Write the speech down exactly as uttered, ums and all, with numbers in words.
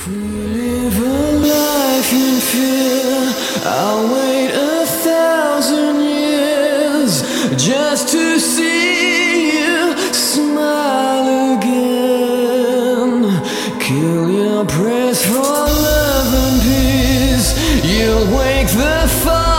We live a life in fear. I'll wait a thousand years just to see you smile again. Kill your prayers for love and peace. You'll wake the fire.